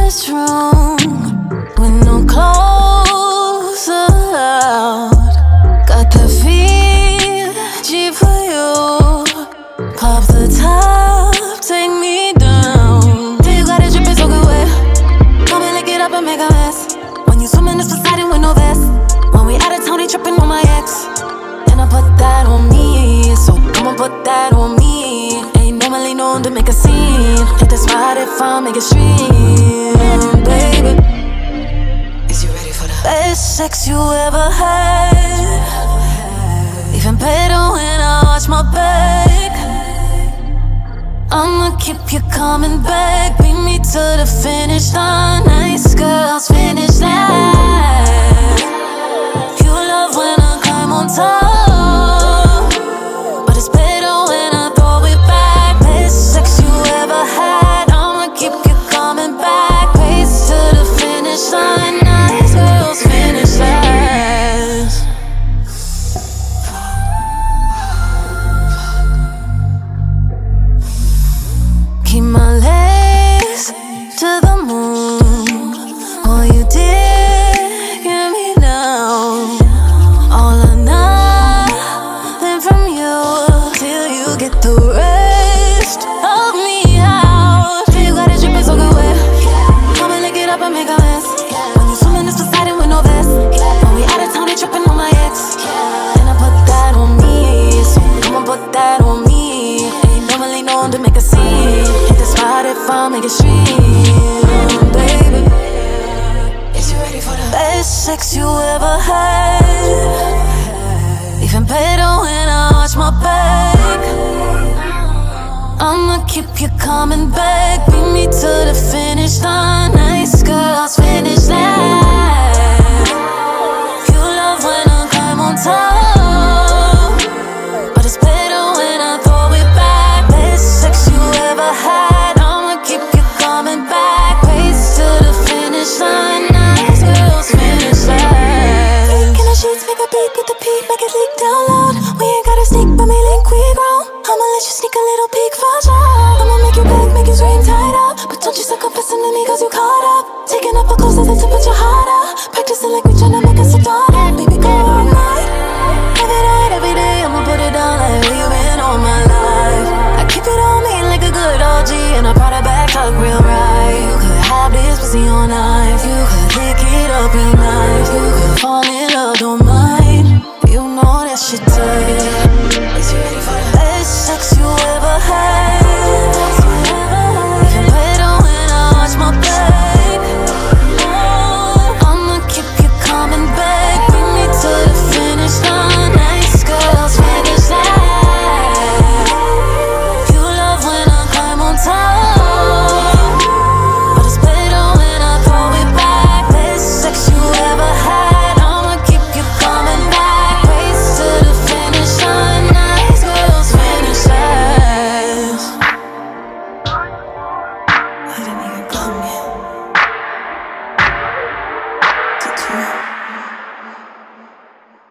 this room with no clothes allowed. Got the VG for you. Pop the top, take me down. Till you got it dripping so good wet. Come and lick it up and make a mess. When you swimming this Poseidon with no vest. When we out of town, he tripping on my ex. And I put that on me, so come on, put that on me. Ain't normally known to make a scene. Hit the spot if I make it stream, baby. Is you ready for the best sex you ever had? Even better when I watch my back. I'ma keep you coming back. Beat me to the finish line. Nice girls finish line. You love when I climb on top, but it's better when I throw it back. Best sex you ever had. I'ma keep you coming back. Race to the finish line. Nice girls finish last. Keep my legs to the moon while you digging me down. All or nothing from you till you get the rest of me out. Till you got it dripping so good wet. Come and lick it up and make a mess. When you swimming this Poseidon with no vest. When we out of town, they tripping on my ex. And I put that on me, so come on, put that on me. Ain't normally known to make a scene. Hit the spot if I make it stream, baby. Is you ready for the best sex you ever had? Even better when I watch my back. I'ma keep you coming back. Beat me to the finish line. Nice girls finish last. You love when I climb on top, but it's better when I throw it back. Best sex you ever had. I'ma keep you coming back. Race to the finish line. Nice girls finish last. Flick in the sheets, make a beat with the peak, make it leak down loud. We ain't gotta sneak, but me link we grown. I'ma let you sneak a little peek for sure. I'ma make you beg, make you scream tied up. But don't you suck up, listen to me, cause you caught up. Taking up a closer than to put your heart out.